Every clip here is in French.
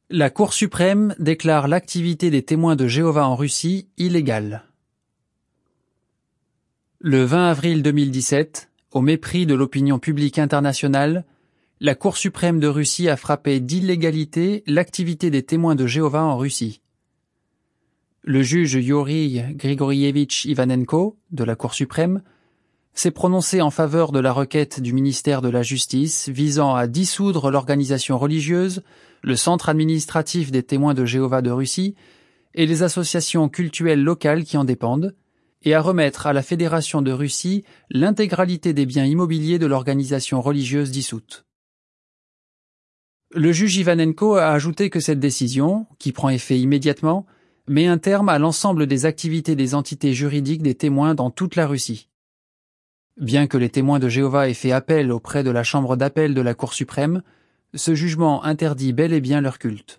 La Cour suprême déclare l'activité des témoins de Jéhovah en Russie illégale. Le 20 avril 2017, au mépris de l'opinion publique internationale, la Cour suprême de Russie a frappé d'illégalité l'activité des témoins de Jéhovah en Russie. Le juge Yuri Grigorievitch Ivanenko, de la Cour suprême, s'est prononcé en faveur de la requête du ministère de la Justice visant à dissoudre l'organisation religieuse, le centre administratif des témoins de Jéhovah de Russie et les associations cultuelles locales qui en dépendent, et à remettre à la Fédération de Russie l'intégralité des biens immobiliers de l'organisation religieuse dissoute. Le juge Ivanenko a ajouté que cette décision, qui prend effet immédiatement, met un terme à l'ensemble des activités des entités juridiques des témoins dans toute la Russie. Bien que les témoins de Jéhovah aient fait appel auprès de la Chambre d'appel de la Cour suprême, ce jugement interdit bel et bien leur culte.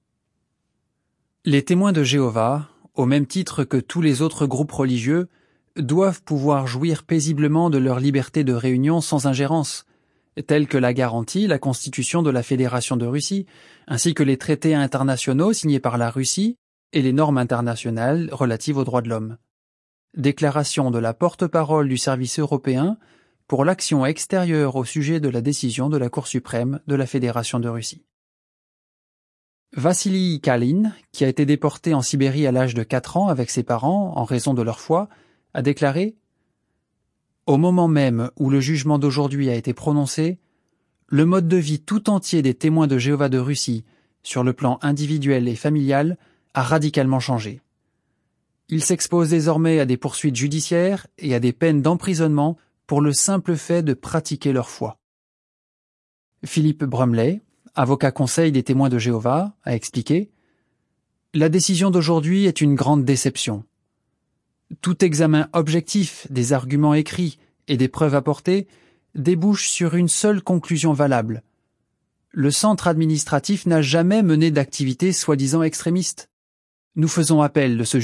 Les témoins de Jéhovah, au même titre que tous les autres groupes religieux, doivent pouvoir jouir paisiblement de leur liberté de réunion sans ingérence, telle que la garantit la Constitution de la Fédération de Russie, ainsi que les traités internationaux signés par la Russie et les normes internationales relatives aux droits de l'homme. Déclaration de la porte-parole du service européen pour l'action extérieure au sujet de la décision de la Cour suprême de la Fédération de Russie. Vassili Kalin, qui a été déporté en Sibérie à l'âge de 4 ans avec ses parents en raison de leur foi, a déclaré « Au moment même où le jugement d'aujourd'hui a été prononcé, le mode de vie tout entier des témoins de Jéhovah de Russie, sur le plan individuel et familial, a radicalement changé. Ils s'exposent désormais à des poursuites judiciaires et à des peines d'emprisonnement pour le simple fait de pratiquer leur foi. » Philippe Brumley, avocat conseil des témoins de Jéhovah, a expliqué « La décision d'aujourd'hui est une grande déception. Tout examen objectif des arguments écrits et des preuves apportées débouche sur une seule conclusion valable. Le centre administratif n'a jamais mené d'activité soi-disant extrémiste. Nous faisons appel de ce jugement. »